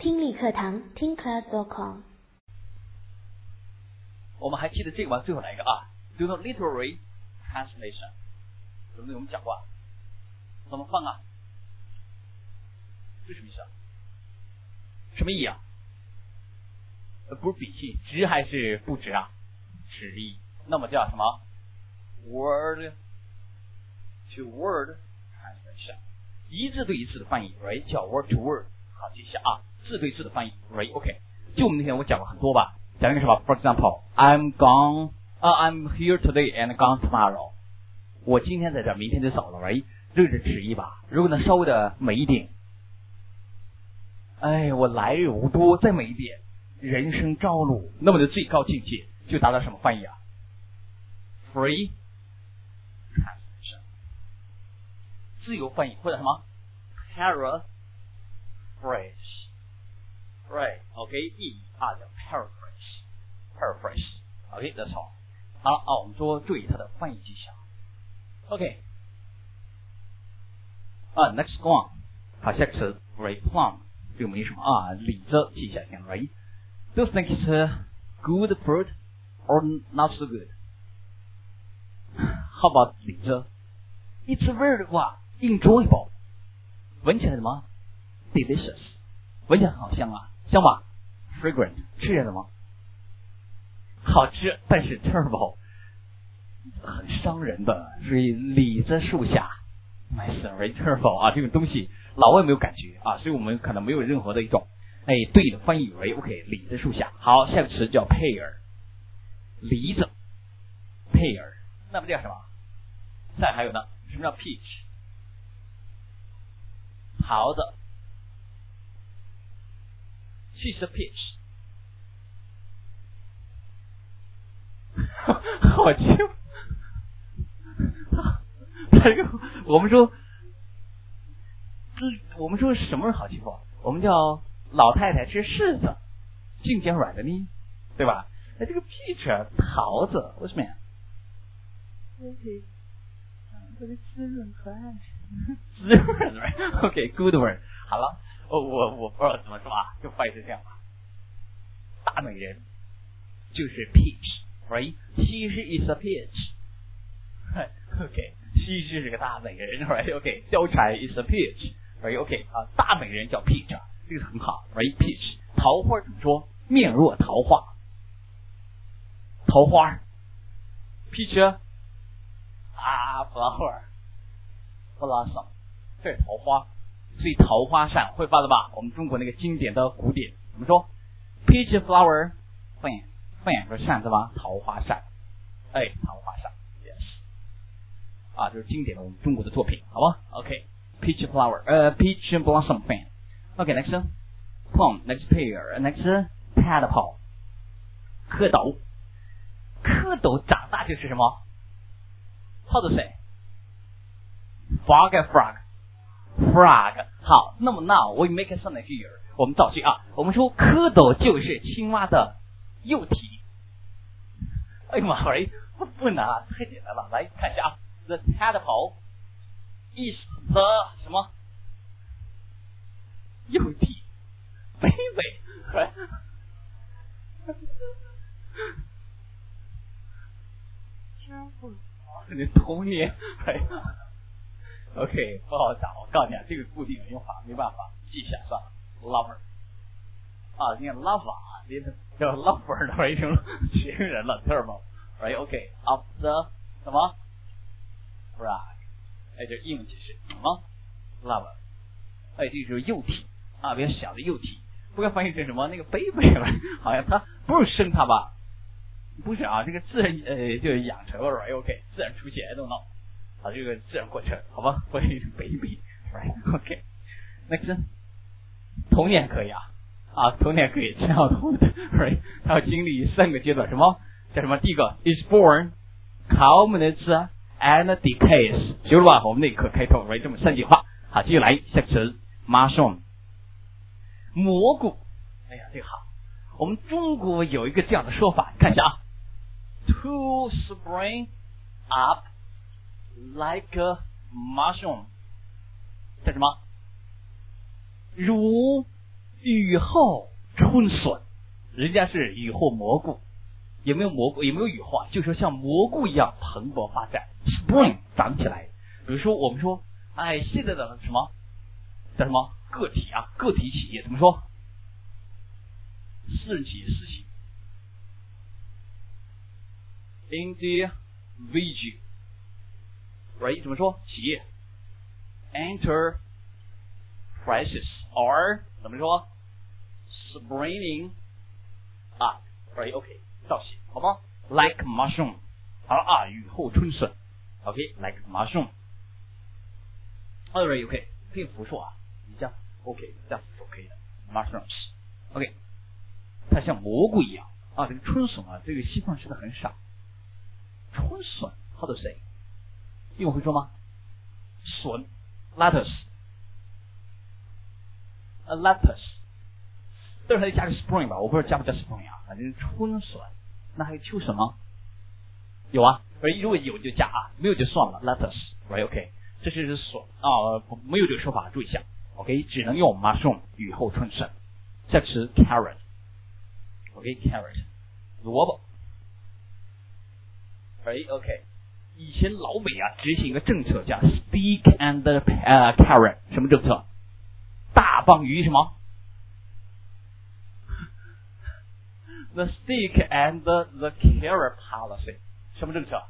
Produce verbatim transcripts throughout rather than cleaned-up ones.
听力课堂听 class dot com。 我们还记得这个吗？最后来一个啊 ，do the literary translation， 有没有我们讲过？怎么放啊？这什么意思啊？什么意啊？呃，不是笔记，直还是不直啊？直译，那么叫什么 ？word to word translation， 一字对一字的翻译 ，right？ 叫 word to word。好，记一下啊，字对字的翻译 ，right？OK。就我们那天我讲了很多吧，讲一个什么 ？For example，I'm gone， 啊、uh, ，I'm here today and gone tomorrow。我今天在这，明天就走了 ，right？ 这是直译吧？如果能稍微的美一点，哎，我来日无多，再美一点，人生朝露，那么的最高境界就达到什么翻译啊 ？Free translation， 自由翻译或者什么 paraphrase， right？ OK， 意义啊叫 paraphrase，paraphrase。OK， that's all。好了啊，我们说注意它的翻译技巧。OK， 啊 ，next one， 好，下个词 plum。这个没什么啊，李子记一下先 ，right？ Do you think it's a good fruit or not so good? How about 李子 ？It's very what enjoyable， 闻起来什么 ？delicious， 闻起来很好香啊，香吧 ？fragrant， 吃起来什么？好吃，但是 terrible， 很伤人的。所以李子树下 ，nice very terrible 啊，这个东西。老外没有感觉啊，所以我们可能没有任何的一种哎对的翻译为 OK， 李子树下。好，下个词叫 pear， 梨子 pear， 那不叫什么？再还有呢，什么叫 peach？ 桃子 ，she's a peach 好轻，这个我们说。我们说什么人好欺负？我们叫老太太吃柿子，净捡软的呢，对吧？那这个 peach 桃子为什么呀？特别滋润可爱，滋润 ，OK，good word。好了，我我我不知道怎么说啊，就翻译是这样吧。大美人就是 peach，right？ 西施 is a peach，OK， 西施是个大美人 ，right？OK， 貂蝉 is a peach。Right, OK 啊，大美人叫 peach， 这个很好。Right, peach， 桃花怎么说？面若桃花，桃花 ，peach 啊 ，flower blossom， 这是桃花，所以桃花扇会发的吧？我们中国那个经典的古典怎么说 ？peach flower fan fan 不是扇子吗？桃花扇，哎，桃花扇 ，yes， 啊，这是经典的我们中国的作品，好吗 ？OK。Peach flower, uh, peach blossom fan. Okay, next plum, next pear, next tadpole. 蝌蚪，蝌蚪长大就是什么 ？How to say? Frog, frog, frog. 好，那么 now we make a sentence here. 我们造句啊，我们说蝌蚪就是青蛙的幼体。哎呀妈，喂，不不难啊，太简单了。来看一下啊 ，the tadpole。is the 什么幼体 baby， 你童年，OK， 不好讲。我告诉你啊，这个固定的用法没办法，记一下算了。lover 啊，你看 lover 啊，这叫 lover 的一种情人了 ，terrible，right？ OK，of the 什么 frog。哎，这英文解释什么 ？love， 哎，这就是幼体啊，比较小的幼体，不要翻译成什么那个 baby 了，好像他不是生他吧？不是啊，这个自然呃就是养成了 ，right？OK， 自然出现 ，I don't know， 啊，这个自然过程，好吧？翻译成 baby，right？OK，next， 童年可以啊，啊，童年可以，挺好童的 ，right？ 他要经历三个阶段，什么叫什么？第一个 is born，common and decays， 学了吧？我们那一课开头，来这么三句话。好，接下来下个词 mushroom， 蘑菇。哎呀，这个好。我们中国有一个这样的说法，看一下啊 ，to spring up like a mushroom， 叫什么？如雨后春笋，人家是雨后蘑菇，有没有蘑菇？有没有雨后啊？就说像蘑菇一样蓬勃发展 ，spring 长起来。比如说我们说，哎，现在的什么叫什么个体啊，个体企业怎么说？私人企业私企 ，individual， right 怎么说？企业 ，enterprises or 怎么说 ？springing up， right OK， 造写好吗 ？Like mushroom， 好了啊，雨后春笋 ，OK，like mushroom。Alright OK， 可以复数啊，你加 OK 加复数可以的 ，mushrooms，OK， 它像蘑菇一样啊，这个春笋啊，这个西方吃的很少。春笋 how to say？ 英文会说吗？笋 lettuce，a lettuce， 但是还得加个 spring 吧，我不知道加不加 spring 啊，反正春笋。那还有秋笋吗？有啊，如果有就加啊，没有就算了 lettuce，right OK。这是笋啊，没有这个说法，注意一下 ，OK， 只能用 mushroom 雨后春笋。下词 carrot，OK carrot， 萝卜，哎 OK， 以前老美啊执行一个政策叫 stick and the、uh, carrot， 什么政策？大棒与什么 ？The stick and the, the carrot policy， 什么政策？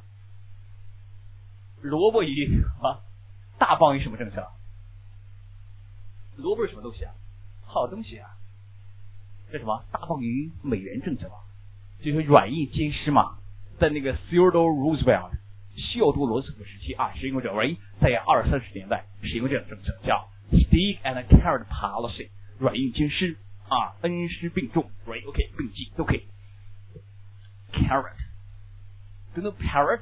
萝卜与啊。大棒于什么政策？萝卜是什么东西啊？好东西啊！这什么？大棒于美元政策吧？就是软硬兼施嘛。在那个 Theodore Roosevelt 西奥多罗斯福时期啊，实行过这种，在二三十年代实行过这种政策，叫 Stick and Carrot Policy， 软硬兼施啊，恩施并重 ，right OK 并济都可以。Carrot，do you know parrot？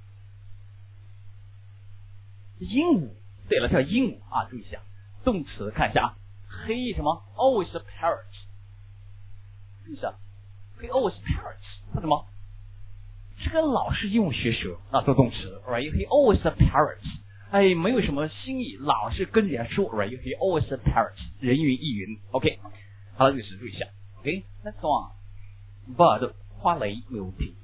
鹦鹉，对了，叫鹦鹉啊，注意一下，动词看一下啊，黑什么 ？Always a parrot， 注意一下，黑 always parrots， 它什么？是跟老是鹦鹉学舌啊，做动词 ，right？He always a parrot， 哎，没有什么新意，老是跟人家说 ，right？He always a parrot， 人云亦云 ，OK。好了，这个是注意一下 ，OK。Let's go on，bird 花蕾没有问题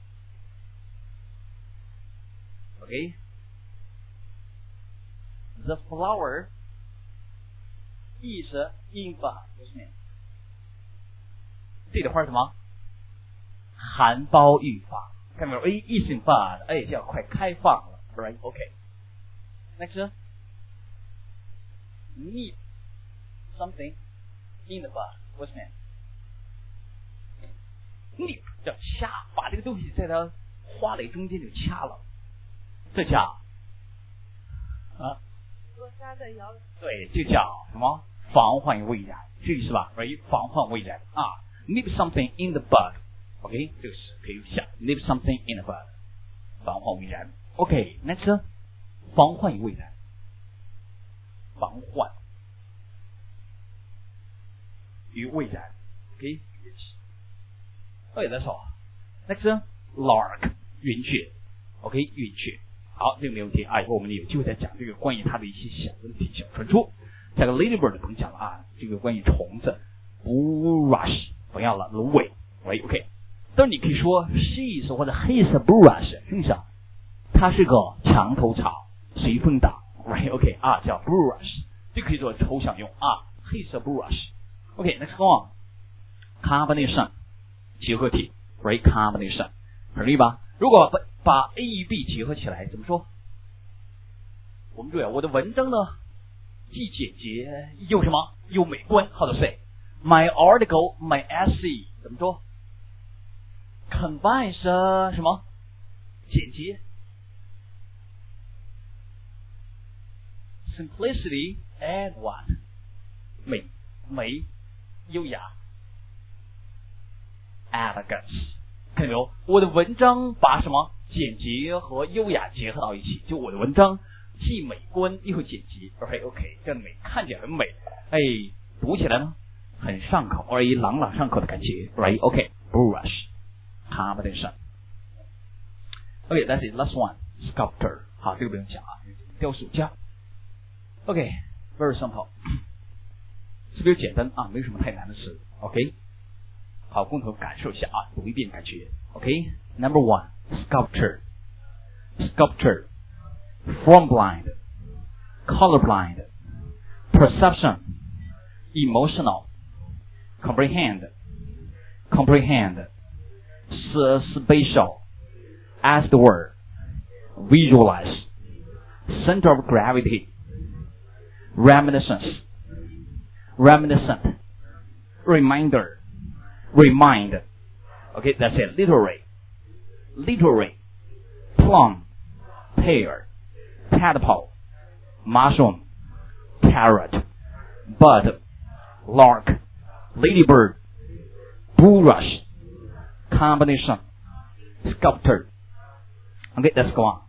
，OK。The flower is in bud， 这里的花是什么？含苞欲放，看到没有？哎 ，is in bud， 哎，就要快开放了 ，right？ OK。Next， nip something in the bud，what's that？ nip 叫掐，把这个东西在它花蕾中间就掐了，这叫啊。对，就叫什么？防患未然，这个是吧？防患未然啊 ！Nip something in the bud，OK， 这个是可以用下 ，nip something in the bud， 防患未然。OK，next， 防患于未然，防患于未然 ，OK，OK，that's all。Next， lark， 云雀 ，OK， 云雀。好，这个没问题啊！以后我们有机会再讲这个关于它的一些小问题、小传说。下个 ladybird 不用讲了啊，这个关于虫子 ，bulrush 不要了，芦苇，喂 ，OK。但是你可以说 she is 或者 he is a bulrush， 是不是？它是个墙头草，随风倒，喂 ，OK 啊，叫 bulrush， 这可以做抽象用啊 ，he is a bulrush。OK，next one，combination 结合体 ，right combination， 很容易吧？如果把把 A 与 B 结合起来，怎么说？我们注意啊，我的文章呢，既简洁又什么？又美观。How to say? My article, my essay， 怎么说 ？Combines、uh, 什么？简洁 ，simplicity and what？ 美美优雅 ，elegance。看到没有？我的文章把什么简洁和优雅结合到一起，就我的文章既美观又简洁 ，OK OK， 这样美看起来很美，哎，读起来呢很上口，而且朗朗上口的感觉 ，right OK，brush combination。OK，that's it. Last one, sculptor。好，这个不用讲啊，雕塑家。OK，very simple。 特别简单啊，没有什么太难的事。OK， 好，共同感受一下啊，读一遍感觉。OK，Number one, sculpture, sculpture, form blind, color blind, perception, emotional, comprehend, comprehend, spatial, as the word, visualize, center of gravity, reminiscence, reminiscent, reminder, remind. Okay, that's it. Literary, literary, plum, pear, tadpole, mushroom, carrot, bud, lark, ladybird, bulrush, combination, sculptor. Okay, let's go on.